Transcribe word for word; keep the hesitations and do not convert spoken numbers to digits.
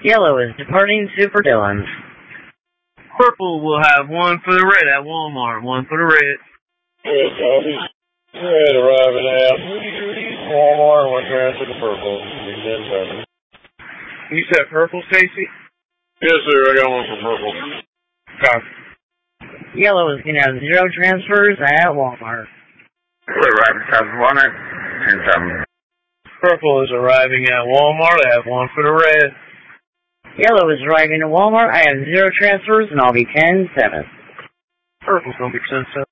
Yellow is departing Super Dillons. Purple will have one for the red at Walmart. One for the red. Yes, copy. Red arriving at Walmart. One transfer to purple. You said purple, Stacy? Yes, sir. I got one for purple. Copy. Yellow is going to have zero transfers at Walmart. We're arriving at Walmart. And some. Purple is arriving at Walmart. I have one for the red. Yellow is arriving at Walmart. I have zero transfers, and I'll be ten seven. Purple's going to be ten seven.